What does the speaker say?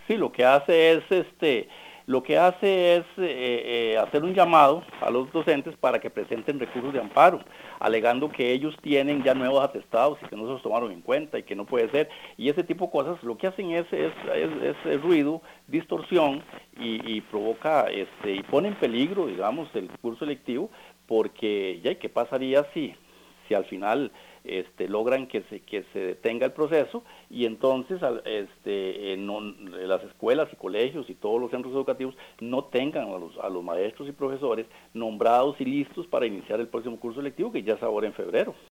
Sí, lo que hace es hacer un llamado a los docentes para que presenten recursos de amparo, alegando que ellos tienen ya nuevos atestados y que no se los tomaron en cuenta y que no puede ser. Y ese tipo de cosas lo que hacen es ruido, distorsión y provoca, y pone en peligro, digamos, el curso electivo, porque ya, ¿qué pasaría si al final logran que se detenga el proceso y entonces las escuelas y colegios y todos los centros educativos no tengan a los maestros y profesores nombrados y listos para iniciar el próximo curso lectivo, que ya es ahora en febrero?